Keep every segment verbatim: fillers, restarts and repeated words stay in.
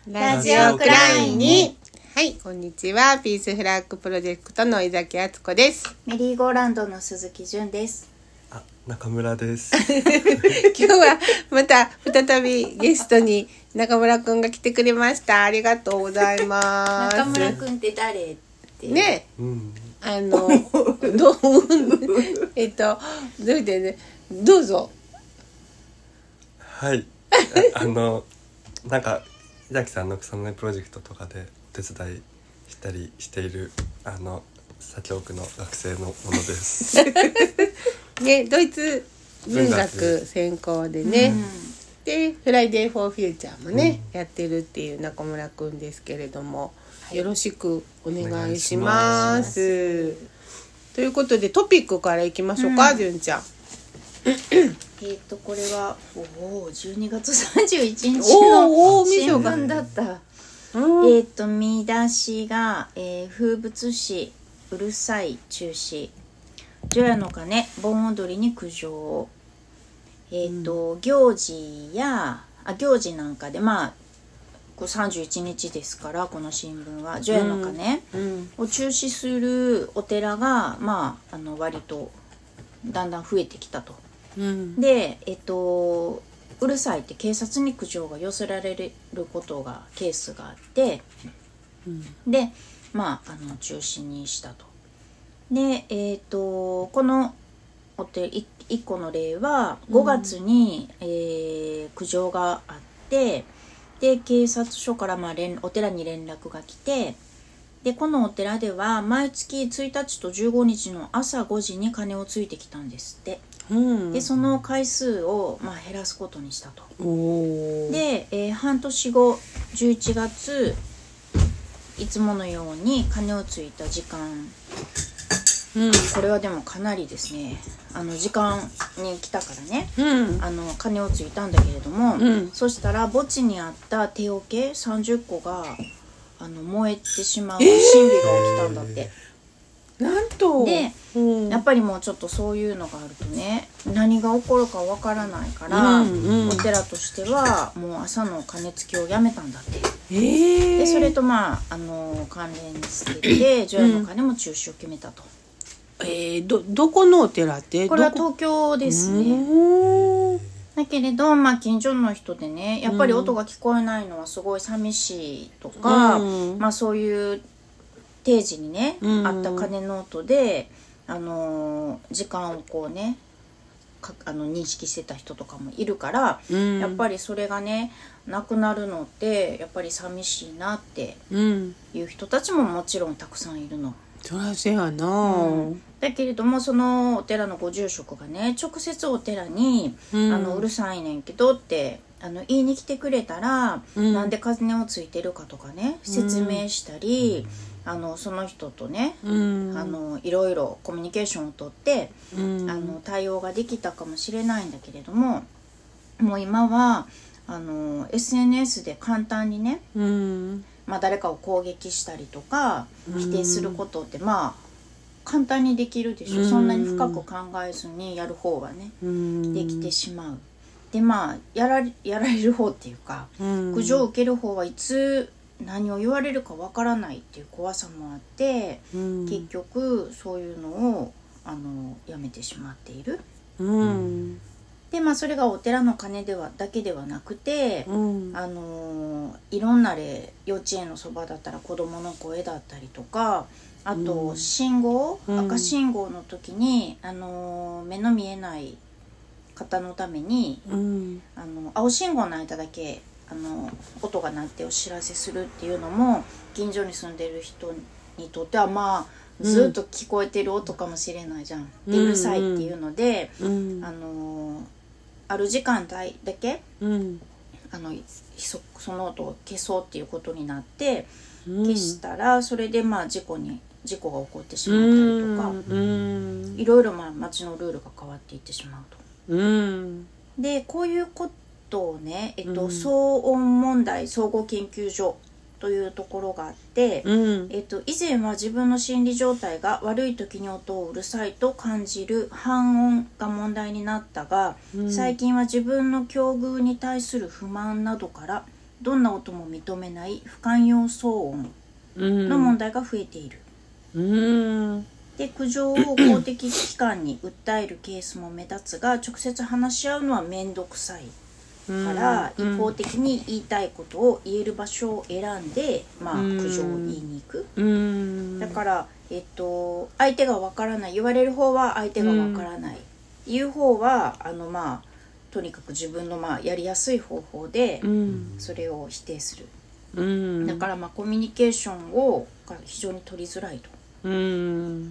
ラジオクラインに。はい、こんにちは。ピースフラッグプロジェクトの井崎敦子です。 メリーゴーランドの鈴木純です。 あ、中村です今日はまた再びゲストに中村くんが来てくれました。ありがとうございます。 中村くんって誰ってね、 うん、 あのどうえっとどうでね、どうぞ。 はいあ, あのなんか井崎さんの草の根プロジェクトとかでお手伝いしたりしているあの左京区の学生のものですね、ドイツ文学専攻でね、うん、でフライデーフォーフューチャーもね、うん、やってるっていう中村くんですけれども、はい、よろしくお願いします。ということでトピックからいきましょうか、純、うん、ちゃん。 えっとこれはおおじゅうにがつさんじゅういちにちの新聞だった。うん、えっと見出しが、えー、風物詩うるさい中止、除夜の鐘盆踊りに苦情。えっと、うん、行事やあ行事なんかでまあこれさんじゅういちにちですから、この新聞は除夜の鐘を中止するお寺がまああの割とだんだん増えてきたと。うん、で、えっと、うるさいって警察に苦情が寄せられることがケースがあって、うん、で、まあ、あの中止にしたと。で、えっと、このお手いっこの例はごがつに、うんえー、苦情があって、で警察署から、まあ、連お寺に連絡が来て、でこのお寺では毎月ついたちとじゅうごにちの朝ごじに鐘をついてきたんですって。うん、でその回数を、まあ、減らすことにしたと。で、えー、半年後じゅういちがついつものように鐘をついた時間、うん、これはでもかなりですね、あの時間に来たからね、うん、あの鐘をついたんだけれども、うん、そしたら墓地にあった手桶さんじゅっこがあの燃えてしまう不審火が起きたんだって、 えー、なんとで、うん、やっぱりもうちょっとそういうのがあるとね、何が起こるかわからないから、うんうん、お寺としてはもう朝の鐘つきをやめたんだって、えー、でそれとまあ、あの関連付けて除夜の鐘も中止を決めたと。 うん、えー、ど, どこのお寺って？ これは東京ですね。だけれど、まあ、近所の人でね、やっぱり音が聞こえないのはすごい寂しいとか、うんまあ、そういう定時にね、うん、あった鐘の音で、あのー、時間をこうねあの認識してた人とかもいるから、うん、やっぱりそれがねなくなるのってやっぱり寂しいなっていう人たちももちろんたくさんいるの。 そらせやな、 うん、だけれどもそのお寺のご住職がね直接お寺に、うん、あのうるさいねんけどってあの言いに来てくれたら、うん、なんで鐘をついてるかとかね説明したり、うん、あのその人とね、うん、あのいろいろコミュニケーションをとって、うん、あの対応ができたかもしれないんだけれども、もう今はあの エスエヌエス で簡単にね、うんまあ、誰かを攻撃したりとか否定することってまあ簡単にできるでしょ、うん、そんなに深く考えずにやる方がね、うん、できてしまう。でまあやられ、やられる方っていうか、うん、苦情を受ける方はいつ何を言われるかわからないっていう怖さもあって、うん、結局そういうのをあのやめてしまっている、うんでまあそれがお寺の鐘ではだけではなくて、うん、あのいろんな例、幼稚園のそばだったら子どもの声だったりとか、あと信号、うん、赤信号の時に、あの目の見えない方のために、うん、あの青信号の間だけあの音が鳴ってお知らせするっていうのも近所に住んでる人にとってはまあずっと聞こえてる音かもしれないじゃん、うん、でうるさいっていうので、うん、あのある時間帯だけ、うん、あの そ, その音を消そうっていうことになって、うん、消したらそれでまあ事故に事故が起こってしまったりとか、うん、いろいろまあ街のルールが変わっていってしまうと、うん、でこういうことをね、えっと、騒音問題総合研究所というところがあって、うんえっと、以前は自分の心理状態が悪い時に音をうるさいと感じる反音が問題になったが、うん、最近は自分の境遇に対する不満などからどんな音も認めない不寛容騒音の問題が増えている、 うん、 で苦情を公的機関に訴えるケースも目立つが直接話し合うのは面倒くさいから、うん、一方的に言いたいことを言える場所を選んで、まあ、苦情を言いに行く、うん、だから、えっと、相手がわからない言われる方は相手がわからない、うん、言う方はあの、まあ、とにかく自分の、まあ、やりやすい方法でそれを否定する、うん、だから、まあ、コミュニケーションを非常に取りづらいと、うん、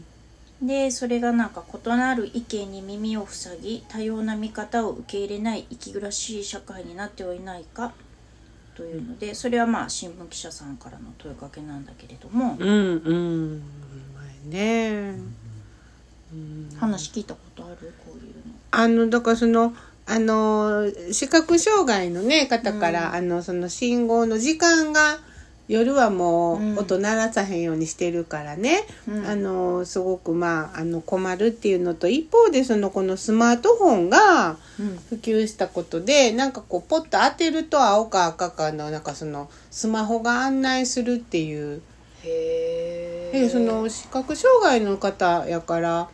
でそれがなんか異なる意見に耳を塞ぎ多様な見方を受け入れない息苦しい社会になってはいないかというので、それはまあ新聞記者さんからの問いかけなんだけれども、 うんうんね、 うん、話聞いたことある？こういうのあのだからそのあの視覚障害の、ね、方から、うん、あのその信号の時間が夜はもう音鳴らさへんようにしてるからね、うん、あのすごく、まあ、あの困るっていうのと一方でそのこのスマートフォンが普及したことで、うん、なんかこうポッと当てると青か赤かのなんかそのスマホが案内するっていうへでその視覚障害の方やから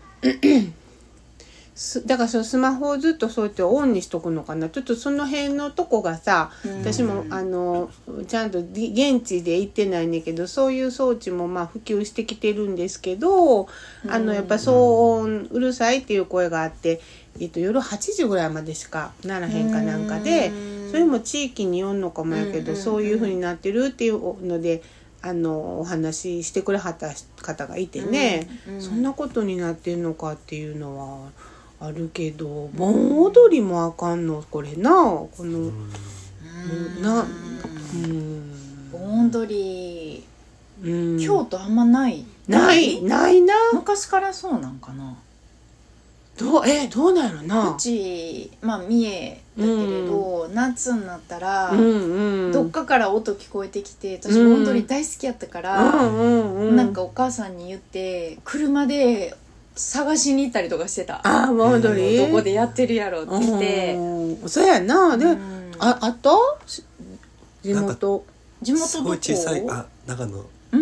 だからそのスマホをずっとそうやってオンにしとくのかなちょっとその辺のとこがさ、うん、私もあのちゃんと現地で行ってないんだけどそういう装置もまあ普及してきてるんですけど、うん、あのやっぱ騒音うるさいっていう声があって、えっと、夜はちじぐらいまでしかならへんかなんかで、うん、それも地域によんのかもやけど、うん、そういう風になってるっていうのであのお話ししてくれはった方がいてね、うんうん、そんなことになってるのかっていうのはあるけど盆踊りもあかんのこれなこのうんなうん盆踊り、うん、京都あんまないないないな昔からそうなんかなどうえどうなんやろなうちまあ三重だけれど、うん、夏になったら、うんうん、どっかから音聞こえてきて私盆踊り大好きやったから、うんうんうん、なんかお母さんに言って車で探しに行ったりとかしてたあー盆踊りどこでやってるやろって言って、 うん、そうやなで、うん、ああった地元地元どこすごい小さいあ長野、うん、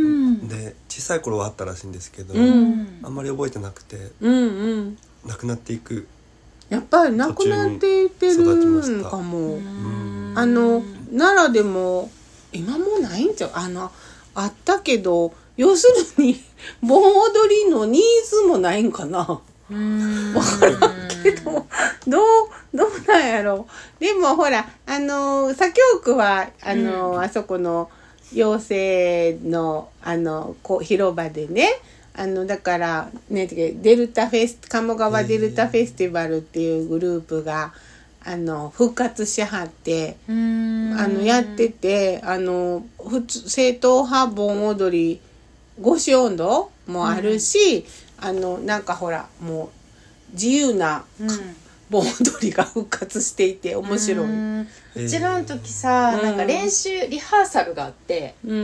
で小さい頃はあったらしいんですけど、うん、あんまり覚えてなくて、うんうん、なくなっていくやっぱりなくなっていってるんかもあの奈良でも今もないんちゃうあのあったけど要するに盆踊りのニーズもないんかなわからんけどどうどうなんやろでもほらあの左京区はあの、うん、あそこの妖精のあのこ広場でねあのだからねデルタフェス鴨川デルタフェスティバルっていうグループがあの復活しはってあのやっててあの普通正統派盆踊り五種音頭もあるし、うん、あのなんかほらもう自由な、うん、盆踊りが復活していて面白い。 うちらの時さ、うん、なんか練習リハーサルがあって、うん、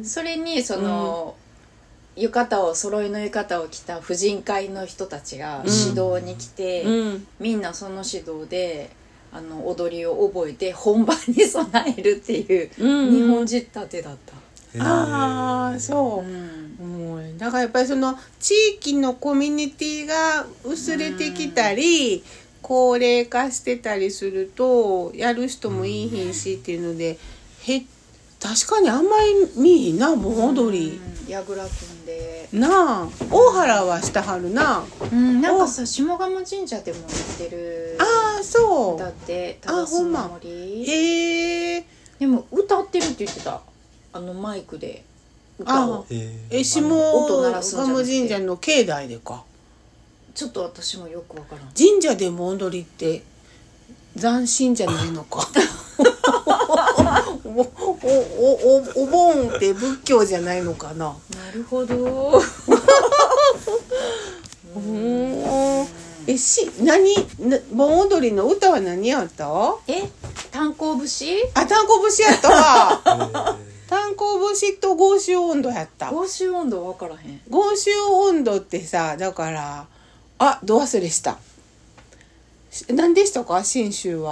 それにその、うん、浴衣を揃いの浴衣を着た婦人会の人たちが指導に来て、うん、みんなその指導であの踊りを覚えて本番に備えるっていう、うん、日本仕立てだった。 ああそう、うん、だからやっぱりその地域のコミュニティが薄れてきたり、うん、高齢化してたりするとやる人もいいひんしっていうのでへ確かにあんまり見いひんな盆踊りやぐら組んでなあ大原はしたはるな、 うん、なんかさ下鴨神社でもやってるああそうだって忠須の森へえでも歌ってるって言ってたあのマイクで歌をえ下鴨神社の境内でかちょっと私もよくわからん神社でも踊りって斬新じゃないのかお, お, お, お盆って仏教じゃないのかななるほどうんえし何盆踊りの歌は何やったえ炭鉱節あ炭鉱節やったわ炭鉱節と合衆音頭やった合衆音頭分からへん合衆音頭ってさだからあど忘れした何でしたか信州は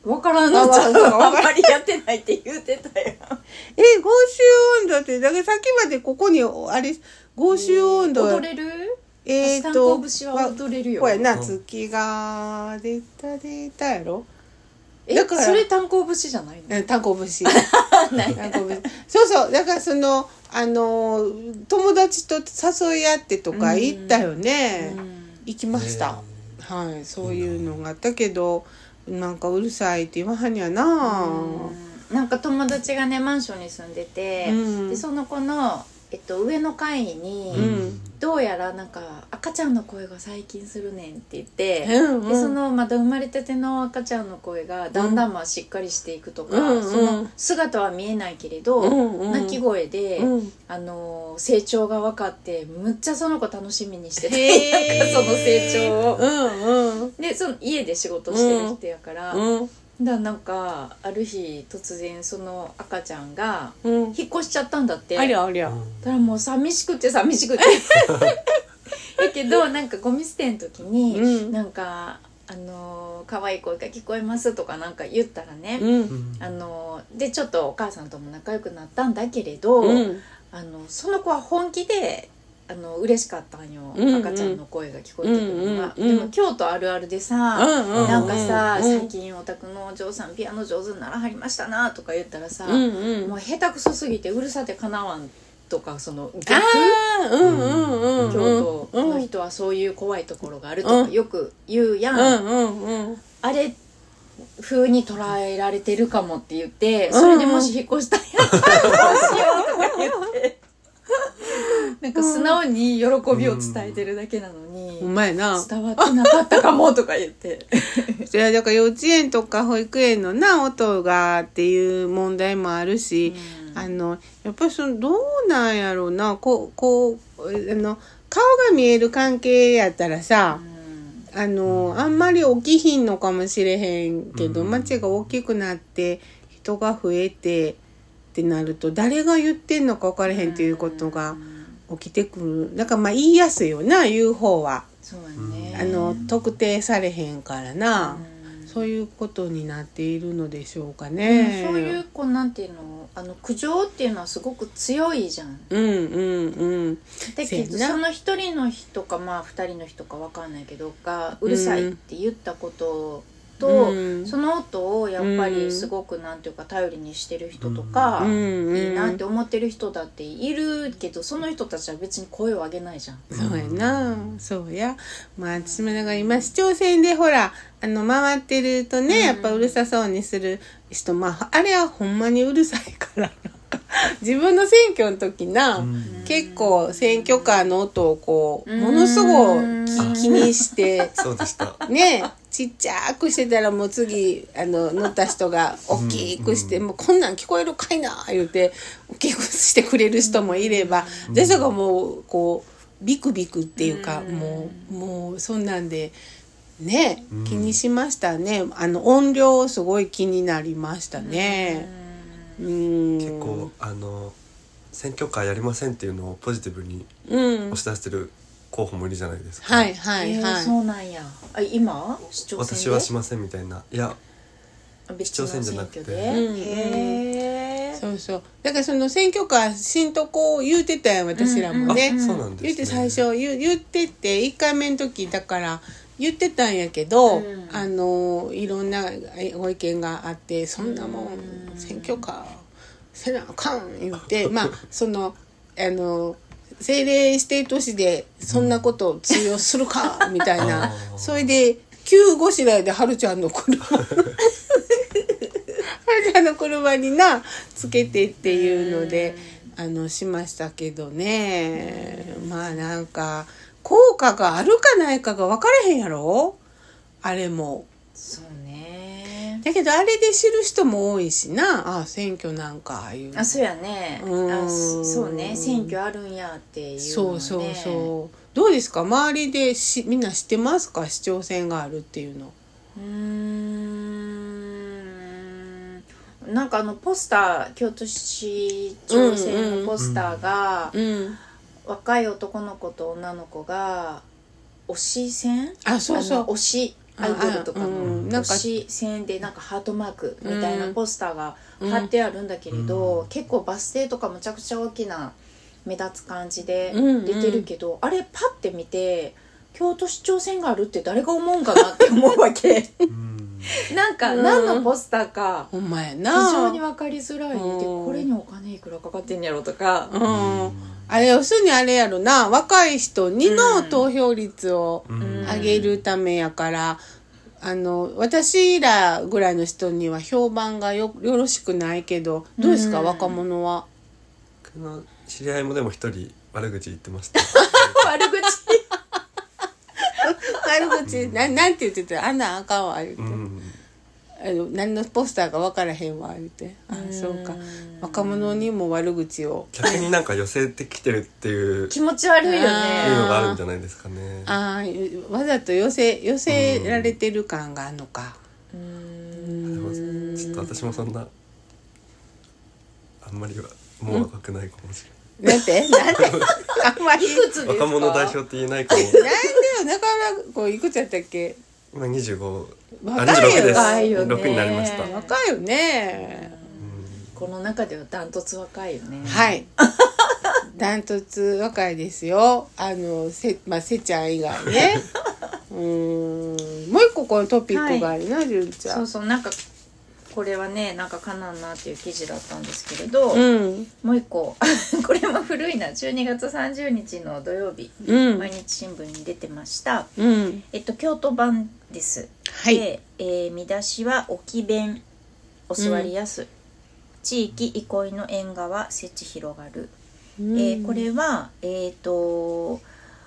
分からんのちゃうあんまりやってないって言うてたよ。 え、合衆音頭ってだからさっきまでここにあれ合衆音頭、 踊れる？ えー、 炭と鉱節は踊れるよ。 これな、月が出た出たやろ。 え、 だからそれ炭鉱節じゃないの？ 炭鉱節炭鉱節そうそう、だからそのあの友達と誘い合ってとか行ったよね、 うんうん、 行きました、はい、そういうのがあったけどなんかうるさいって言わはんやな、 うん、なんか友達がねマンションに住んでて、うん、でその子の、えっと、上の階に、うん、どうやらなんか赤ちゃんの声が最近するねんって言って、うんうん、でそのまだ生まれたての赤ちゃんの声がだんだんまあしっかりしていくとか、うん、その姿は見えないけれど、うんうん、泣き声で、うん、あの成長が分かってむっちゃその子楽しみにしててなんかその成長を、うんうん、でその家で仕事してる人やから、うんうんだなんかある日突然その赤ちゃんが引っ越しちゃったんだって、うん、 ありゃありゃだからもう寂しくて寂しくてだけどなんかゴミ捨ての時に、うん、なんかあの可愛い声が聞こえますとかなんか言ったらね、うん、あのでちょっとお母さんとも仲良くなったんだけれど、うん、あのその子は本気であの嬉しかったんよ、うんうん、赤ちゃんの声が聞こえてくるのが、うんうん、でも京都あるあるでさ、うんうん、なんかさ、うんうん、最近お宅のお嬢さんピアノ上手にならはりましたなとか言ったらさ、うんうん、もう下手くそすぎてうるさてかなわんとかその逆、うんうんうん、京都の人はそういう怖いところがあるとかよく言うやん、うんうんうん、あれ風に捉えられてるかもって言ってそれでもし引っ越したんやったらどうしようとか言ってなんか素直に喜びを伝えてるだけなのに、 うまいな伝わってなかったかもとか言ってそれはだから幼稚園とか保育園のな音がっていう問題もあるし、うん、あのやっぱりそのどうなんやろうなこうこうあの顔が見える関係やったらさ、うん、あのあんまり起きひんのかもしれへんけど、うん、街が大きくなって人が増えてってなると誰が言ってんのか分からへんっていうことが起きてくる。だからまあ言いやすいよな言う方は。 そうやね、 あの特定されへんからな、うん、そういうことになっているのでしょうかね、 うん、そういうこうなんていうのあの苦情っていうのはすごく強いじゃん。 うんうんうんだけどその一人の人かまあ二人の人か分かんないけどがうるさいって言ったことと、うん、その音をやっぱりすごくなんていうか頼りにしてる人とか、うん、いいなって思ってる人だっているけどその人たちは別に声を上げないじゃん。 そうやな、そうや。まあ私もだから今市長選でほらあの回ってるとね、うん、やっぱうるさそうにする人、まああれはほんまにうるさいから自分の選挙の時な、うん、結構選挙カーの音をこうものすごく気にしてそうでしたねちっちゃくしてたらもう次あの乗った人が大きくして、うん、もうこんなん聞こえるかいな言うて大きくしてくれる人もいれば、うん、でそがもうこうビクビクっていうか、うん、もうもうそんなんでね気にしましたね。あの音量すごい気になりましたね。うん、 結構あの選挙カーやりませんっていうのをポジティブに押し出してる候補もいるじゃないですか、 はいはいはい、 えー、そうなんや。あ今市長選で私はしませんみたいな。いや市長選じゃなくて、うん、 へーそうそうだからその選挙カーしんとこ言うてたやん私らもね、 うんうん、そうなんですね。 言って最初 言, 言ってていっかいめの時だから言ってたんやけど、うん、あのいろんなご意見があってそんなもん選挙カーせなあかん言ってまあそのあの政令指定都市でそんなことを通用するかみたいな、うん、それで急ごしらえではるちゃんの車はるちゃんの車になつけてっていうのであのしましたけどね。まあなんか効果があるかないかが分からへんやろあれも。 そうね。 だけどあれで知る人も多いしな。あ選挙なんかいうあそうやね。あそうね選挙あるんやっていうの、ね、 そうそうそうどうですか周りでしみんな知ってますか市長選があるっていうの。 うーんなんかあのポスター京都市長選のポスターが、うんうんうん、若い男の子と女の子が推し戦あそうそう推しアイドルとかうんの星線でなんかハートマークみたいなポスターが貼ってあるんだけれど、うん、結構バス停とかむちゃくちゃ大きな目立つ感じで出てるけど、うんうん、あれパッて見て京都市長選があるって誰が思うんかなって思うわけなんか何のポスターか非常に分かりづらい、でこれにお金いくらかかってんやろとか、 うん、あれ要するにあれやろな、若い人にの投票率を上げるためやから、あの私らぐらいの人には評判が よ, よろしくないけど、どうですか、うん、若者は。 僕の知り合いもでも一人悪口言ってました悪口悪口、うん、な, なんて言ってた、あんなんあかんわ言って、うん、あの何のポスターか分からへんわ言って、ああそうか、若者にも悪口を逆になんか寄せてきてるっていう気持ち悪いよね、 いうのがあるんじゃないですかね。 ああ、わざと寄せ寄せられてる感があるのか。うーん、ちょっと私もそんなあんまりはもう若くないかもしれない。 なんてなんてあんまりいくつですか。 若者代表って言えないかも。なんでよ、なかなかこういくつやったっけ。 今にじゅうご、 若いよ、 あ、にじゅうろくです。 若いよね。 ろくになりました。 若いよね。 この中ではダントツ若いよね。 はいダントツ若いですよ。あのせ、まあ、せちゃん以外ねうーん、もう一個このトピックがあるな、はい、純ちゃん。 そうそう、なんかこれはね、なんかかなんなっていう記事だったんですけれど、うん、もう一個これも古いな、じゅうにがつさんじゅうにちの土曜日、うん、毎日新聞に出てました、うん、えっと京都版です、はい、で、えー、見出しは置き弁お座りやす、うん、地域憩いの縁側設置広がる、うん、えー、これはえっと、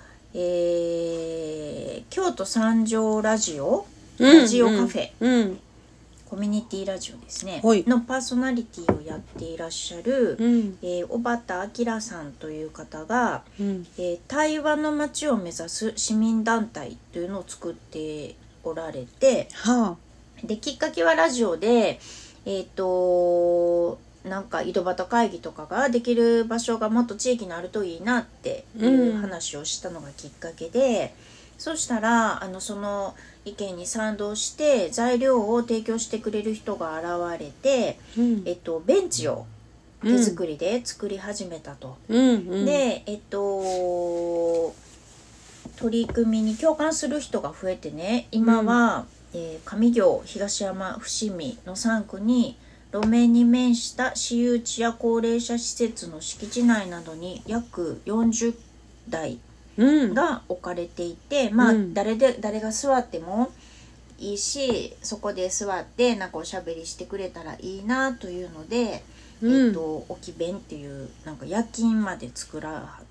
えー、京都三条ラジオラジオカフェ、うんうん、コミュニティラジオですねのパーソナリティをやっていらっしゃる、うん、えー、小畑明さんという方が、うん、えー、対話の街を目指す市民団体というのを作っておられて、はあ、できっかけはラジオでえっとなんか井戸端会議とかができる場所がもっと地域にあるといいなっていう話をしたのがきっかけで、うん、そしたらあのその意見に賛同して材料を提供してくれる人が現れて、うん、えっと、ベンチを手作りで作り始めたと、うんうん、でえっと取り組みに共感する人が増えてね、今は、うん、えー、上京、東山、伏見のさんくに路面に面した私有地や高齢者施設の敷地内などに約よんじゅうだいが置かれていて、うん、まあ、うん、誰で誰が座ってもいいし、そこで座ってなんかおしゃべりしてくれたらいいなというので、うん、えっと置き弁っていうなんか夜勤まで作らはって、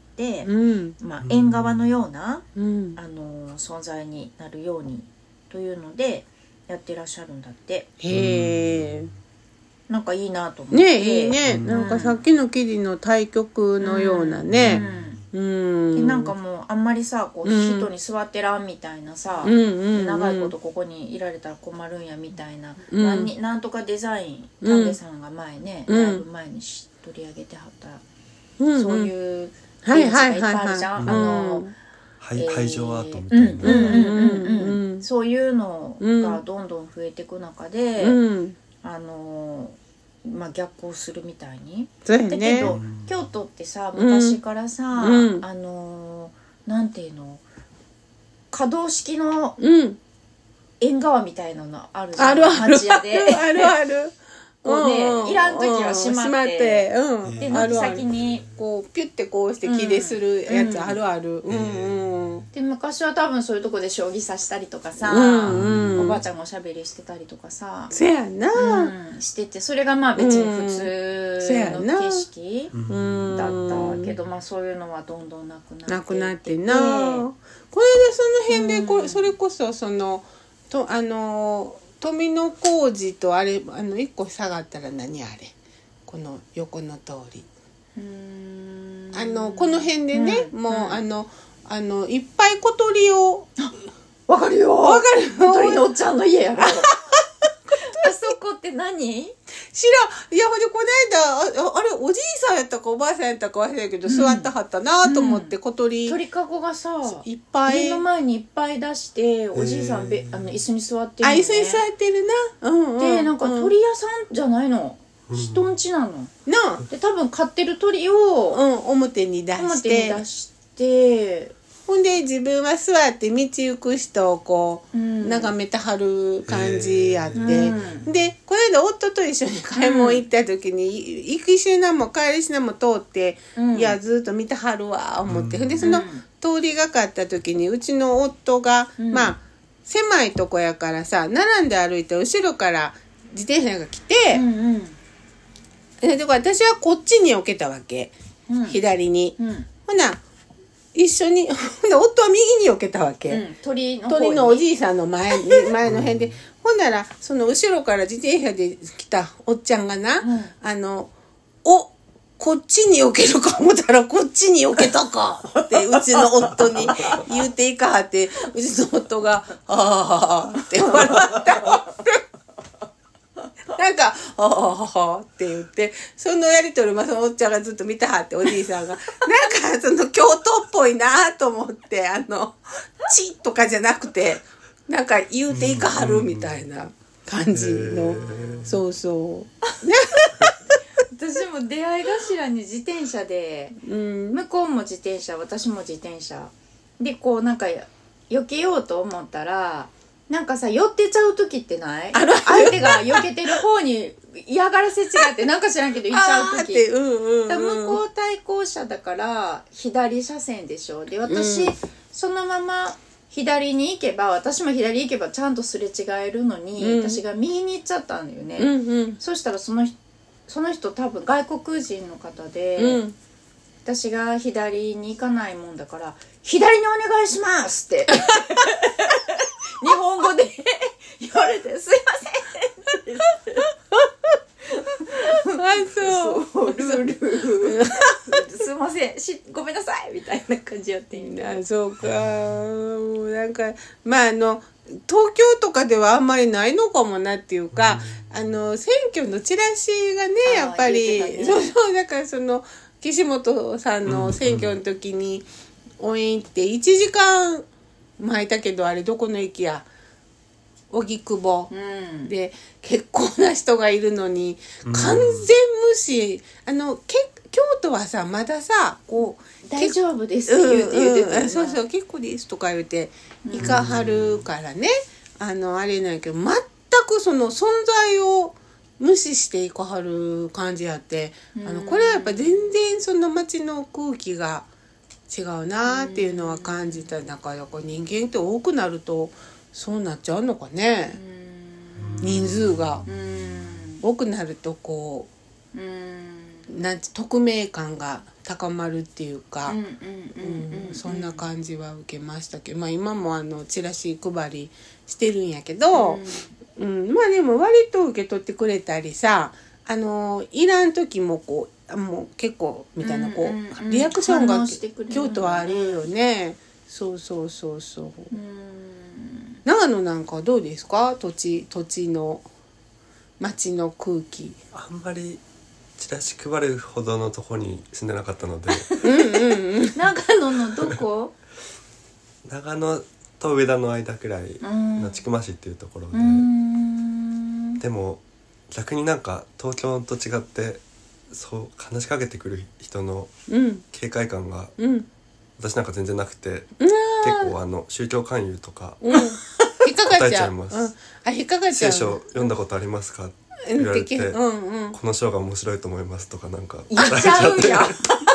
うん、まあ、縁側のような、うん、あの存在になるようにというのでやってらっしゃるんだって。へー、なんかいいなと思ってね、いいね、うん、なんかさっきの記事の対局のようなね、うんうん、 でなんかもうあんまりさこう人に座ってらんみたいなさ、うん、長いことここにいられたら困るんやみたいな、うん、なんになんとかデザイン丹下さんが前ね、うん、だいぶ前に取り上げてはった、うん、そういうベンチがいっぱいあるじゃん、あの廃場アートみたいな、そういうのがどんどん増えていく中で、うん、あのまあ、逆行するみたいに、ね、だけど京都ってさ昔からさ、うん、あのなんていうの可動式の縁側みたいなのあるじゃん、 あるある町屋であるあるこうね、うん、いらん時はしまって、 まって、うん、 で軒先にこうピュッてこうして木でするやつあるある、うんうんうん、 で昔は多分そういうとこで将棋指したりとかさ、うんうん、おばあちゃんがおしゃべりしてたりとかさ、 そやな、 うん、してて、それがまあ別に普通の景色だったけど、まあそういうのはどんどんなくなっていってなくなってな、これでその辺でこれ、うん、それこそそのとあの富野小路とあれあのいっこ下がったら何あれこの横の通り、うーん、あのこの辺でね、うん、もう、うん、あのあのいっぱい小鳥をわかるよ、 わかるよ、 小鳥のおっちゃんの家やろあそこって何？ 知らん。いやほんでこの間 あ, あれおじいさんやったかおばあさんやったか忘れたけど、うん、座ってはったなと思って、うん、小鳥鳥かごがさいっぱい家の前にいっぱい出しておじいさんべあの椅子に座ってるの、 ね、あ椅子に座ってるな、うんうん、 でなんか鳥屋さんじゃないの、うん、人んちなのなで多分飼ってる鳥を、 うん、表に出して表に出してほんで自分は座って道行く人をこう、うん、眺めてはる感じやって、うん、でこの間夫と一緒に買い物行った時に、うん、行くしなも帰りしなも通って、うん、いやずっと見てはるわ思って、うん、でその通りがかった時にうちの夫が、うん、まあ狭いとこやからさ並んで歩いて後ろから自転車が来て、うんうん、でだから私はこっちに置けたわけ、うん、左に、うん、ほな一緒に夫は右に避けたわけ、うん、鳥の鳥のおじいさんの前に前の辺でほんならその後ろから自転車で来たおっちゃんがな、うん、あのおこっちに避けるか思ったらこっちに避けたかってうちの夫に言うていかはってうちの夫がああって笑ったなんか「はははは」って言ってそのやり取りまそのおっちゃんがずっと見たはっておじいさんがなんかその京都っぽいなと思ってあの「チ」とかじゃなくてなんか言うていかはるみたいな感じのそうそう私も出会い頭に自転車で、うん、向こうも自転車私も自転車でこうなんか避けようと思ったらなんかさ寄ってちゃう時ってないある相手が避けてる方に嫌がらせ違ってなんか知らんけど行っちゃう時、うんうんうん、だ向こう対向車だから左車線でしょで私、うん、そのまま左に行けば私も左行けばちゃんとすれ違えるのに、うん、私が右に行っちゃったんだよね、うんうん、そしたらそのその人多分外国人の方で、うん、私が左に行かないもんだから左にお願いしますって日本語で言われてすいませんあそうそうルールすいませんしごめんなさいみたいな感じやってんだ。 あそうかもうなんかまああの東京とかではあんまりないのかもなっていうか、うん、あの選挙のチラシがねやっぱり、ね、そうそうだからその岸本さんの選挙の時に応援行っていちじかん巻いたけどあれどこの駅や荻窪、うん、で結構な人がいるのに完全無視、うん、あのけ京都はさまださこう大丈夫ですって言うて言うてた、 うん、そうそう結構ですとか言うていかはるからね、うん、あのあれなんやけど全くその存在を無視していかはる感じやって、うん、あのこれはやっぱ全然その街の空気が違うなっていうのは感じた。だから人間って多くなるとそうなっちゃうのかね。人数が多くなるとこうなんて匿名感が高まるっていうかそんな感じは受けましたけど、まあ、今もあのチラシ配りしてるんやけど、うんうん、まあでも割と受け取ってくれたりさあのいらん時もこうもう結構みたいなこう、うんうん、リアクションが京都はあるよね。そうそうそうそう。うん長野なんかはどうですか土地土地の街の空気。 あんまりチラシ配るほどのとこに住んでなかったのでうんうん、うん、長野のどこ長野と上田の間くらいの千曲市っていうところで、うん、でも逆になんか東京と違ってそう話しかけてくる人の警戒感が、うん、私なんか全然なくて、うん、結構あの宗教勧誘とか、うん、引っかかっちゃいます、うん、 あ引っかかっちゃう。 聖書読んだことありますかって言われて、うんうん、この章が面白いと思いますとかなんか言っちゃうやん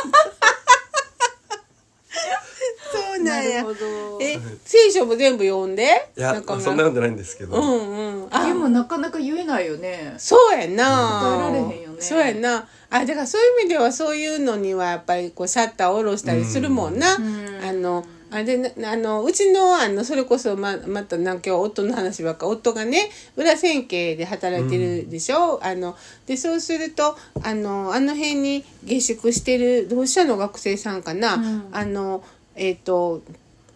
そうなんや。え聖書も全部読んでいやそんな読んでないんですけど、 うんうん、でもなかなか言えないよね。 そうやな答えられへんよね。 そうやなあだからそういう意味ではそういうのにはやっぱりこうシャッターを下ろしたりするもんな、うん、あのあであのうちのあのそれこそ ま, またなんか今日夫の話ばっか夫がね裏千家で働いてるでしょ、うん、あのでそうするとあのあの辺に下宿してる同志社の学生さんかな、うん、あのえっ、ー、と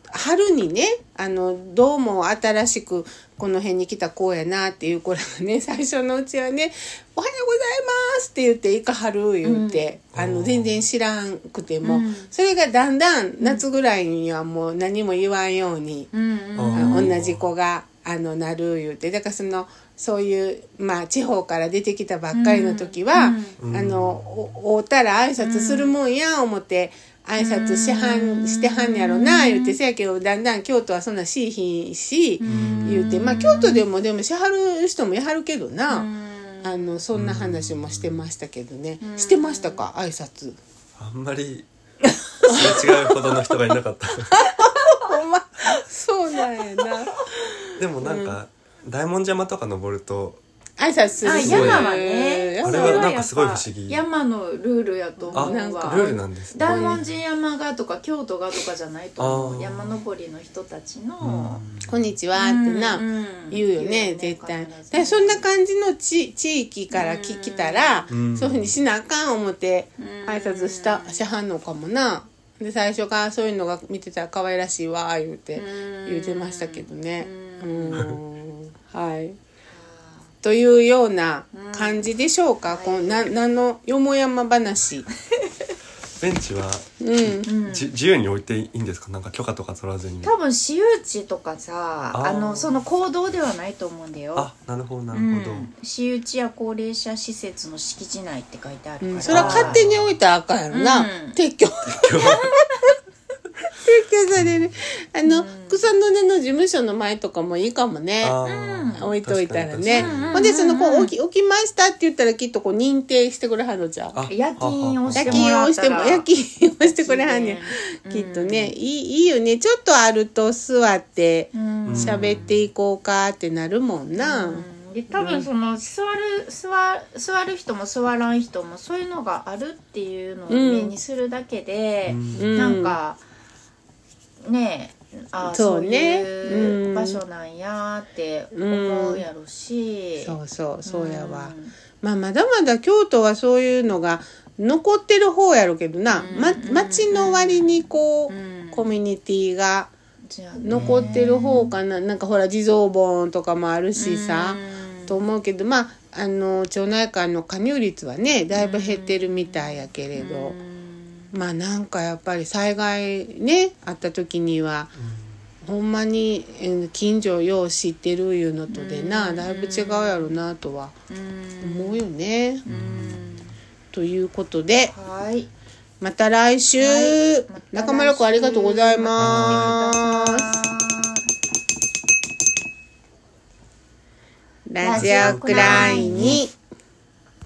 春にねあのどうも新しくこの辺に来た子やなっていう子らがね最初のうちはね「おはようございます」って言って「いかはる」言って、うん、あの全然知らんくても、うん、それがだんだん夏ぐらいにはもう何も言わんように、うん、同じ子があのなる言うてだからそのそういうまあ地方から出てきたばっかりの時は、うん、あの会うたら挨拶するもんや思って。挨拶しはんしてはんやろな言うてせやけどだんだん京都はそんなしいひんし言うてまあ京都でもでもしはる人もやはるけどなあのそんな話もしてましたけどねしてましたか挨拶あんまりすれ違うほどの人がいなかったほんまそうなんやなでもなんか、うん、大文字山とか登ると挨拶するあ山はねあれはなんかすごい不思議山のルールやと思うわなんかルールなんですね大文字山がとか京都がとかじゃないと思う山登りの人たちのこんにちはってな、うん、言うよね、うん、絶対だそんな感じの地地域から聞きたら、うん、そういうふうにしなあかん思って挨拶したしはんのかもなで最初からそういうのが見てたら可愛らしいわ言うて言うてましたけどねうんはいというような感じでしょうか、うん、このな何のよもやま話ベンチは、うん、じ自由に置いていいんですかなんか許可とか取らずに多分私有地とかさ あ, あのその公道ではないと思うんだよあなるほどなるほど、うん、 私有地や高齢者施設の敷地内って書いてあるから、うん、 それは勝手に置いたらあかんやろな、うん、撤去撤去されるあの、うん、草の根の事務所の前とかもいいかもね、うん、置いといたらねほんでそのこう置き、置きましたって言ったらきっとこう認定してくれはんのじゃん夜勤をしてもらったら夜勤をしてくれはんねんきっとね、うん、いい、いいよねちょっとあると座って喋っていこうかってなるもんな、うんうん、で多分その座る座座る人も座らん人もそういうのがあるっていうのを目にするだけで、うん、なんかねえあそうね、そういう場所なんやって思うやろし、 うん、そうそうそうやわ、うん、まあまだまだ京都はそういうのが残ってる方やろけどな、うんま、町の割にこう、うん、コミュニティが残ってる方かな、なんかほら地蔵盆とかもあるしさ、うん、と思うけどまああの町内会の加入率はねだいぶ減ってるみたいやけれど、うんまあなんかやっぱり災害ねあった時には、うん、ほんまに近所よう知ってるいうのとでな、うん、だいぶ違うやろなとは思うよね、うん、ということで、はい、また来週、はい、また来週中村くんありがとうございます。ラジオくらいに